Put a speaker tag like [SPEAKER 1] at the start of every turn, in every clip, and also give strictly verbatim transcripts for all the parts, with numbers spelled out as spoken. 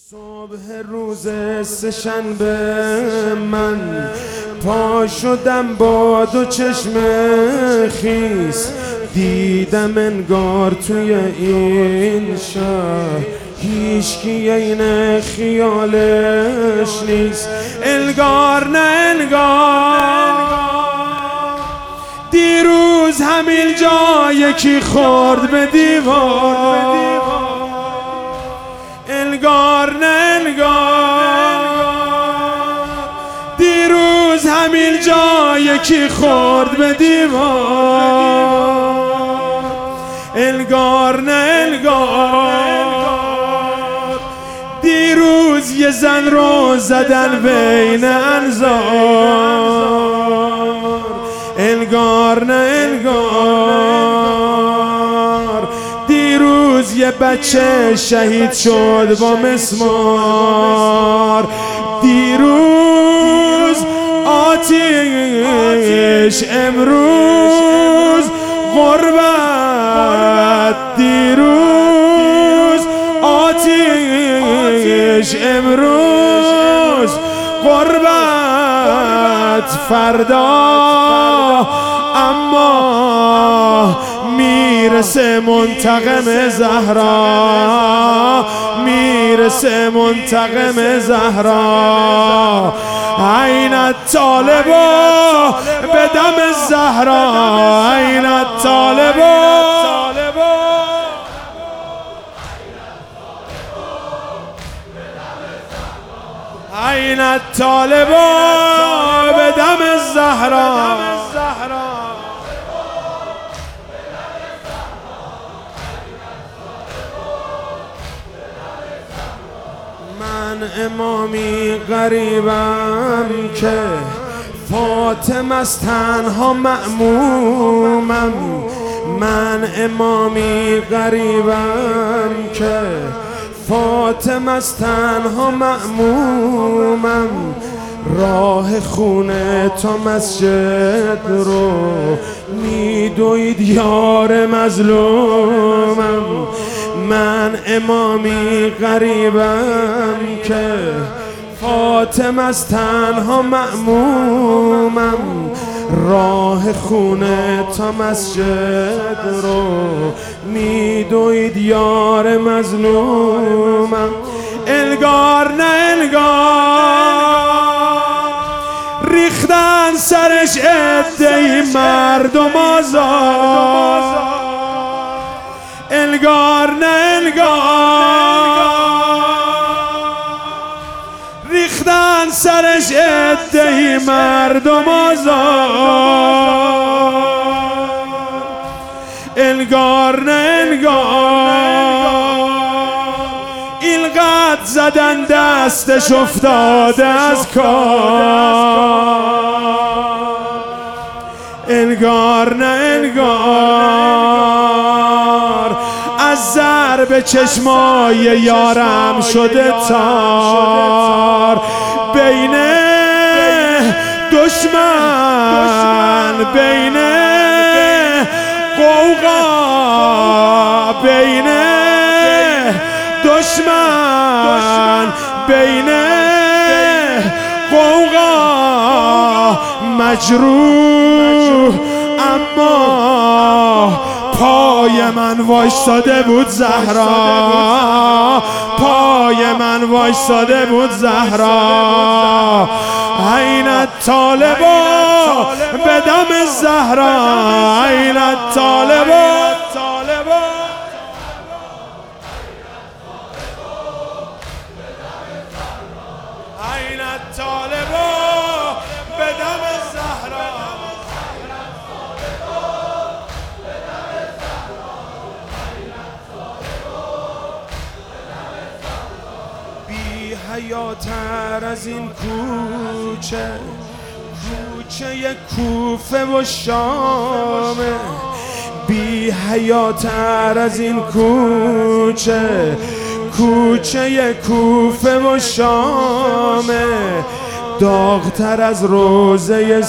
[SPEAKER 1] صبح روز سه‌شنبه من پا شدم با دو چشم خیس، دیدم انگار توی این شهر هیچکی عین خیالش نیست. انگار نه انگار دیروز همین جا یکی خورد به دیوار. انگار نه انگار دیروز همین جا یکی خورد به دیوار. انگار نه انگار دیروز یه زن رو زدن بین انظار. انگار نه انگار دیروز یه بچه شهید شد با مسمار. دیروز آتیش، امروز غربت. دیروز آتیش، امروز غربت. فردا اما میرسه منتقم زهرا، میرسه منتقم زهرا. عین الطالبا به دم زهرا، عین الطالبا. عین الطالبا به دم زهرا. من امامی غریبم که فاطمه است تنها مأمومم. من امامی غریبم که فاطمه است تنها مأمومم. راه خونه تا مسجد رو میدوید یار مظلومم. من امامی غریبم که فاطمه است تنها مأمومم. راه خونه تا مسجد رو میدوید یار مظلومم. انگار نه انگار ریختن سرش عده‌ای مردم آزار. انگار نه انگار ریختن سرش عده‌ای مردم آزار. انگار نه انگار اینقدر زدن دستش افتاده از کار. انگار نه انگار از ضرب چشمای یارم شده تار. بین دشمن، بین قوقا، بین دشمن، بین قوقا مجروح. اما پای من وایستاده بود زهرا، پای من وایستاده بود زهرا. عین الطالبا به دم زهرا، عین الطالبا. عین الطالبا به دم زهرا. بی حیاتر از این کوچه، کوچه کوفه و شامه. بی حیاتر از این کوچه، کوچه کوفه و شامه. داغتر از روزه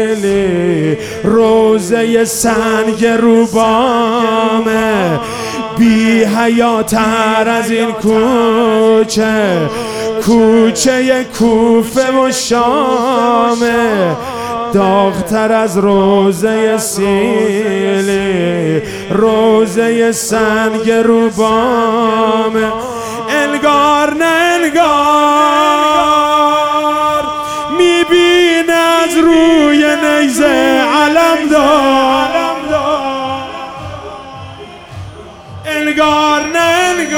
[SPEAKER 1] سیلی، روزه سنگ روبامه. بی حیاتر از این کوچه، کوچه کوفه و شامه، داغتر از روزه سیلی، روزه سنگ روبامه. انگار نه انگار میبینه از روی نیزه علمدار، انگار نه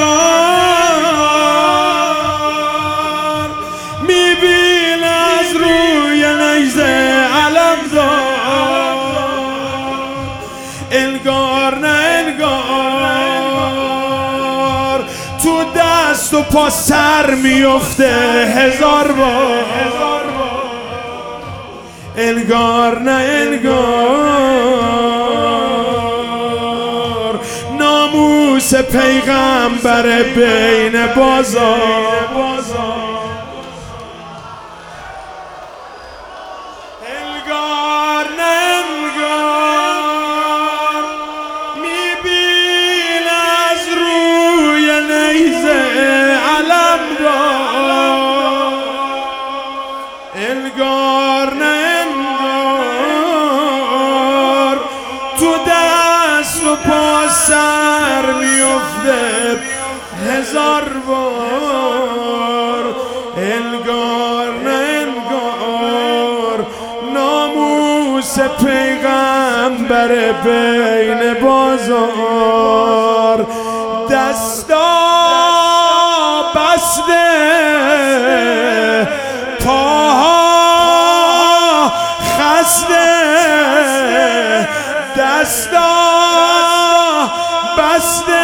[SPEAKER 1] انگار میبینه از روی نیزه علمدار، انگار نه انگار تو دست و پا سر میفته هزار بار، انگار نه انگار ناموس پیغمبر بین بازار، انگار نه انگار میبین از روی نیزه علمدار، انگار نه انگار تو دست و پا سر میفته هزار بار، انگار نه انگار ناموس پیغمبر بین بازار، دستا بسته پاها خسته، دستا بسته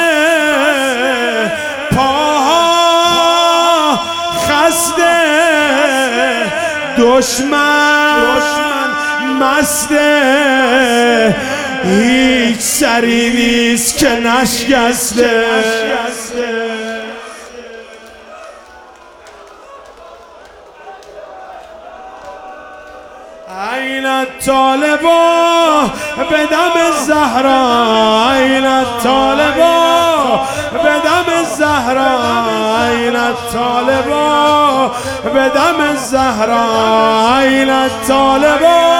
[SPEAKER 1] پاها خسته، دشمن مسته، هیچ سری نیست که نشکسته. این الطالبا به دم زهرا، این الطالبا به دم زهرا، این الطالبا به دم زهرا، این الطالبا